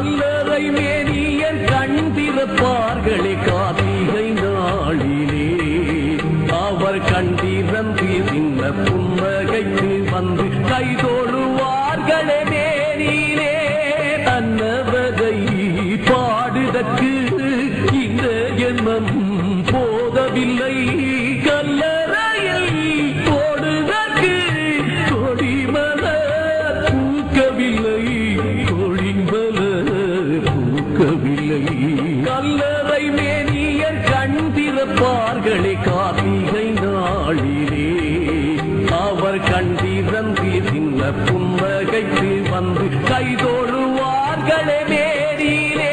கல்லறை மேனியன் கண் திறப்பார்களே கார்த்திகை நாளிலே. அவர் கண்டிரந்து சின்ன புன்னகைக்கு வந்து கைதோடுவார்களே மேனிலே. தன்னவதை பாடுதற்கு இந்த ஜென்மம் போதவில்லை. கல்லறையில் போடுதற்கு கொடிமலர் பூக்கவில்லை, கொடிமலர் பூக்கவில்லை. கல்லறை மேனியர் கண் திறப்பார்களே கார்த்திகை நாளிலே. அவர் கண்டிரந்து சின்ன புன்னகைக்கு வந்து கைதோடுவார்களே மேனிலே.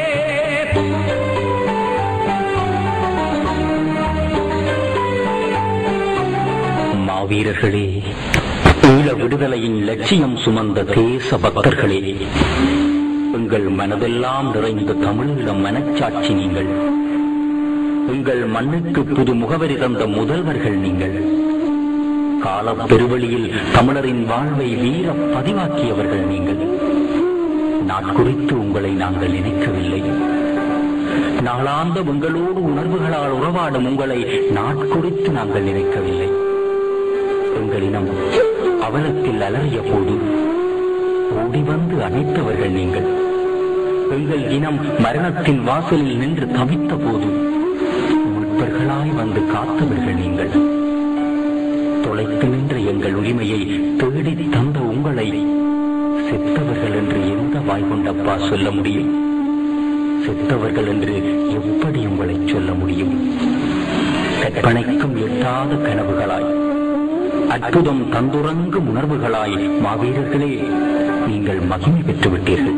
மாவீரர்களே, ஈழ விடுதலையின் லட்சியம் சுமந்த தேச பக்தர்களே, உங்கள் மனதெல்லாம் நிறைந்த தமிழீழம் மனச்சாட்சி நீங்கள். உங்கள் மண்ணுக்கு புது முகவரி தந்த முதல்வர்கள் நீங்கள். கால பெருவழியில் தமிழரின் வாழ்வை வீர பதிவாக்கியவர்கள் நீங்கள். நாட்குறித்து உங்களை நாங்கள் நினைக்கவில்லை. நாளாந்த உங்களோடு உணர்வுகளால் உறவாடும் உங்களை நாட்குறித்து நாங்கள் நினைக்கவில்லை. எங்களினம் அவலத்தில் அலறிய போது ஓடி வந்து அணைத்தவர்கள் நீங்கள். எங்கள் இனம் மரணத்தின் வாசலில் நின்று தவித்த போது மீட்பர்களாய் வந்து காத்தவர்கள் நீங்கள். தொலைத்து நின்ற எங்கள் உரிமையை தேடி தந்த உங்களை செத்தவர்கள் என்று எந்த வாய்கொண்டப்பா சொல்ல முடியும்? செத்தவர்கள் என்று எப்படி உங்களை சொல்ல முடியும்? கற்பனைக்கும் எட்டாத கனவுகளாய், அற்புதம் தந்துறங்கும் உணர்வுகளாய் மாவீரர்களே நீங்கள் மகிமை பெற்றுவிட்டீர்கள்.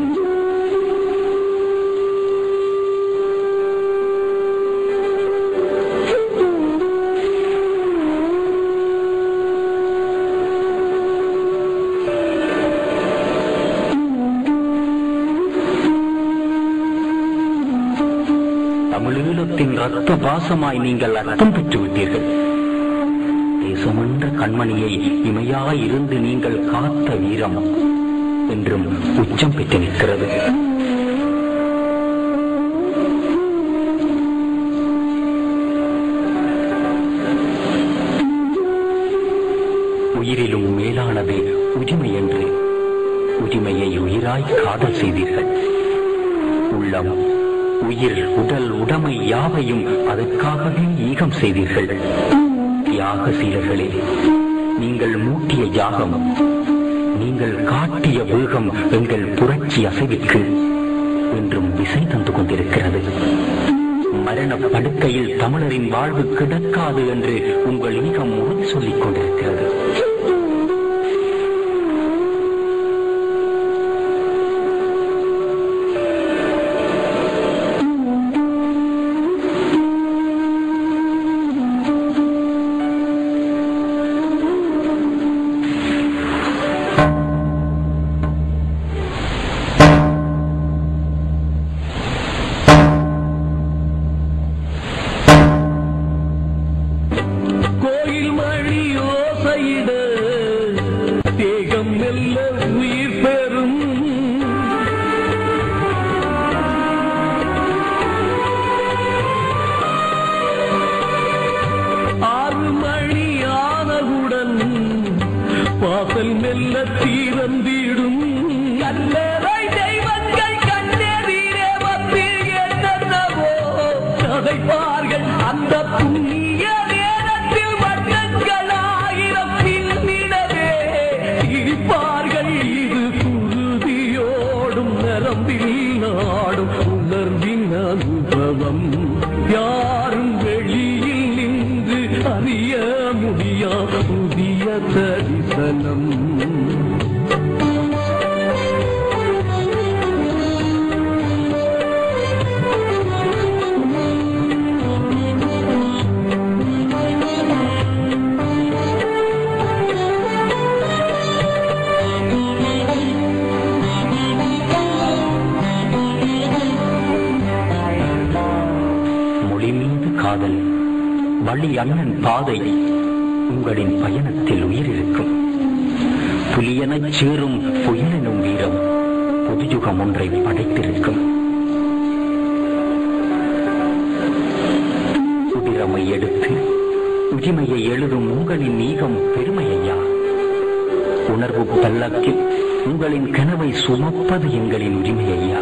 தமிழீழத்தின் இரத்த பாசமாய் நீங்கள் அர்த்தம் பெற்றுவிட்டீர்கள். தேசமென்ற கண்மணியை இமையாயிருந்து நீங்கள் காத்த வீரம் என்றும் உச்சம் பெற்று நிற்கிறது. உயிரிலும் மேலானது உரிமை என்று உரிமையை உயிராய் காதல் செய்தீர்கள். உள்ளம், உயிர், உடல், உடைமை யாவையும் அதற்காகவே ஈகம் செய்தீர்கள். தியாக சீலர்களே, நீங்கள் மூட்டிய யாகம், நீங்கள் காட்டிய வேகம் எங்கள் புரட்சி அசைவிற்கு என்றும் விசை தந்து கொண்டிருக்கிறது. மரண படுக்கையில் தமிழரின் வாழ்வு கிடக்காது என்று உங்கள் ஈகம் உறுதி சொல்லிக் கொண்டிருக்கிறது. வாசல் மெல்ல தீரந்திடும் கல்லறை தெய்வங்கள் கண்ணெதிரே வந்து என்னவோ கதைப்பார்கள். அந்த புண்ணிய நேரத்தில் வண்ணங்கள் ஆயிரம் பின்னிடவே சிரிப்பார்கள். இது குருதியோடும் நரம்பில் நாடும் உணர்வின் அனுபவம். யாரும் வெளியில் நின்று அறிய முடியா புதிய தரிசனம். மொழி மீது காதல், வழி அண்ணன் பாதை, உங்களின் பயணத்தில் உயிர் இருக்கும். புலியெனச் சேரும் புயலெனும் வீரம் புதுயுகம் ஒன்றை படைத்திருக்கும். உதிரமை எடுத்து உரிமையை எழுதும் உங்களின் நீகம் பெருமையா. உணர்வு பல்லக்கில் உங்களின் கனவை சுமப்பது எங்களின் உரிமையா.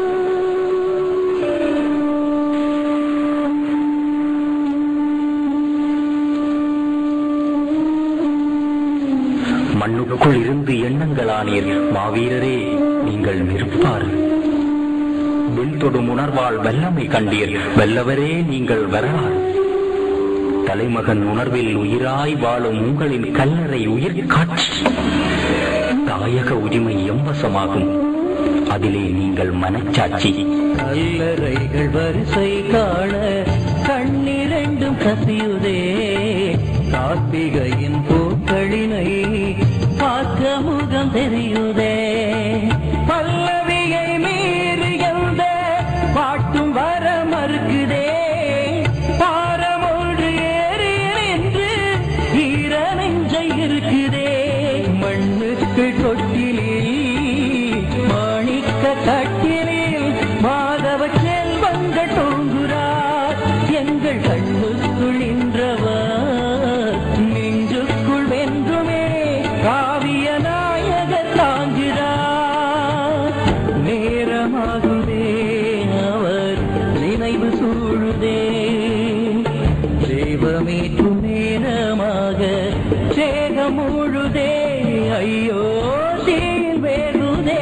மண்ணுக்குள் இருந்து எண்ணங்களானீர் மாவீரரே, நீங்கள் நிற்பார். வில் தொடும் உணர்வால் வெல்லமை கண்டீர், வெல்லவரே நீங்கள் வரலாறு. தலைமகன் உணர்வில் உயிராய் வாழும் உங்களின் கல்லறை உயிர் காட்சி. தாயக உரிமை எம்பசமாகும், அதிலே நீங்கள் மனச்சாட்சி. கல்லறைகள் வரிசை காண கண்ணிரண்டும் கசியுதே, கார்த்திகையின் பூக்களினை பார்க்க முகம் தெரியுதே. பல்லவியை மீறி எந்த பாட்டும் வர மறுக்குதே, பாரமொன்று ஏறி நின்று ஈர நெஞ்சை இருக்குதே. மண்ணுக்கு தொட்டிலில் மாணிக்க கட்டிலில் மாதவ செல்வங்கள் தோங்குறார், எங்கள் கண்ணுக்குள் நின்றவர் நெஞ்சுக்குள் வென்றுமே காவிய நாயகர் தாங்குகிறார். நேரமாகுதே அவர் நினைவு சூழுதே, தெய்வமேற்றும் நேரமாக சேகம் முழுதே. ஐயோ தீயில் வேறுதே.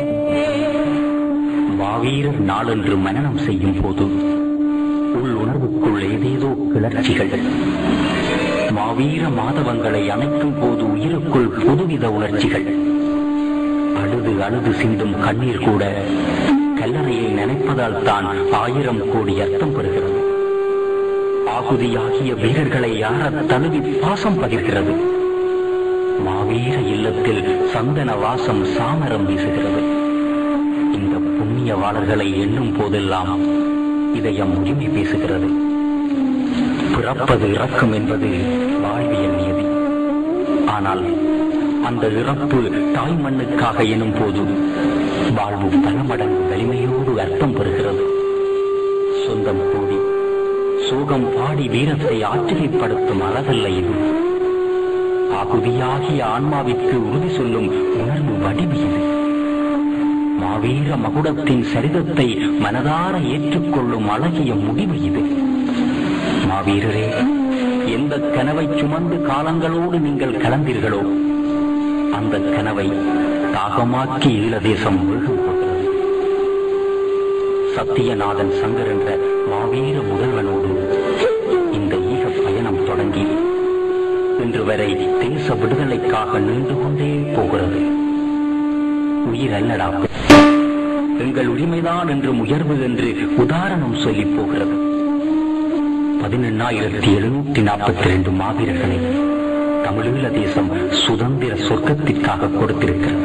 மாவீரர் நாளென்று மனனம் செய்யும் போது உள் உணர்வுக்குள் ஏதேதோ கிளர்ச்சிகள். மாவீர மாதவங்களை அணைக்கும் போது உயிருக்குள் புதுவித உணர்ச்சிகள். அழுது அழுது சிந்தும் கண்ணீர் கூட கல்லறையை நினைப்பதால் தான் 1000 கோடி அர்த்தம் பெறுகிறது. ஆகுதியாகிய வீரர்களை யார தழுவி பாசம் பகிர்கிறது. மாவீர இல்லத்தில் சந்தன வாசம் சாமரம் வீசுகிறது. இந்த புண்ணியவாளர்களை எண்ணும் போதெல்லாம் இதயம் உரிமை பேசுகிறது. பிறப்பது இறக்கும் என்பது வாழ்வியல் நியதி. ஆனால் அந்த இறப்பு தாய் மண்ணுக்காக எனும் போது வாழ்வு பல மடங்கு வலிமையோடு அர்த்தம் பெறுகிறது. சொந்தம் கூடி சோகம் பாடி வீரத்தை ஆச்சரியப்படுத்தும் அளவல்ல இது. ஆகுதியாகிய ஆன்மாவிற்கு உறுதி சொல்லும் உணர்வு வடிவு இது. மாவீர மகுடத்தின் சரிதத்தை மனதார ஏற்றுக்கொள்ளும் அழகிய முடிவு இது. மாவீரரே, எந்த கனவை சுமந்து காலங்களோடு நீங்கள் கலந்தீர்களோ அந்த கனவை தாகமாக்கி ஈழ தேசம் முழுகும் போகிறது. சத்தியநாதன் சங்கர் என்ற மாவீர முதல்வனோடு இந்த ஈக பயணம் தொடங்கி இன்று வரை தேச விடுதலைக்காக நீண்டு கொண்டே போகிறது. உயிர் அல்லடா, எங்கள் உரிமைதான் என்று உயர்வு என்று உதாரணம் சொல்லி போகிறது. 18,742 மாவீரர்களை தமிழீழ தேசம் சுதந்திர சொர்க்கத்திற்காக கொடுத்திருக்கிறது.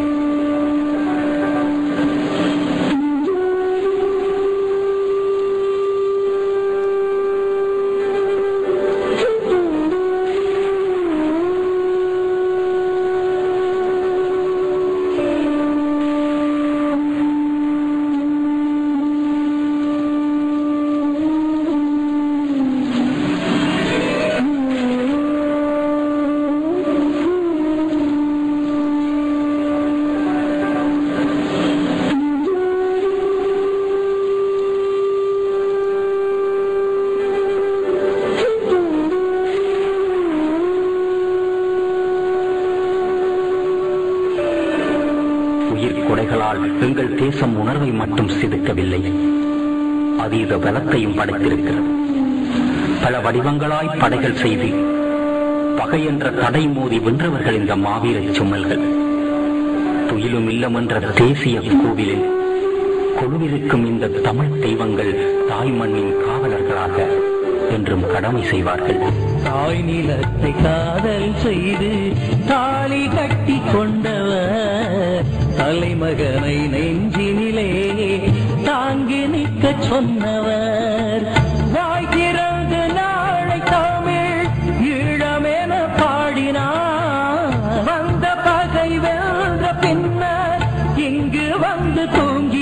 கொடைகளால் எங்கள் தேசம் உணர்வை மட்டும் செதுக்கவில்லை, அதீத பலத்தையும் படைத்திருக்கிறது. பல வடிவங்களாய் படைகள் செய்து பகை என்ற தடை மோதி வென்றவர்கள் இந்த மாவீர சுமல்கள். துயிலும் இல்லம் என்ற தேசிய கோவிலில் கொலுவிருக்கும் இந்த தமிழ் தெய்வங்கள் தாய் மண்ணின் காவலர்களாக என்றும் கடமை செய்வார்கள். தாய் நிலத்தை காதல் செய்து தாலி கட்டி கொண்டவர் தலைமகனை நெஞ்சினிலே தாங்கி நிற்க சொன்னவர். வாய் திறந்து நாளை தமிழ் ஈழமென பாடினார். வந்த பகை வென்ற பின்னர் இங்கு வந்து தூங்கி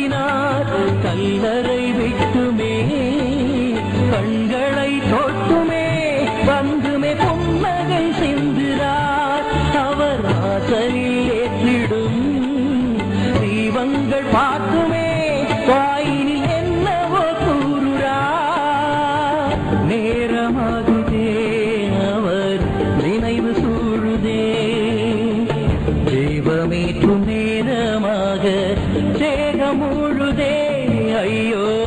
கல்லறை விட்டுமே கண்களை தொட்டுமே வந்துமே பொன்னகை சிந்துகிறார். அவர் வாசலில் ஏற்றிடும் தீபங்கள் பார்த்துமே வாயினில் என்னவோ கூறுகிறார். நேரமாகுதே அவர் நினைவு சூழுதே தெய்வமேற்றும் நேரமாக தேகம் முழுதே ஐயோ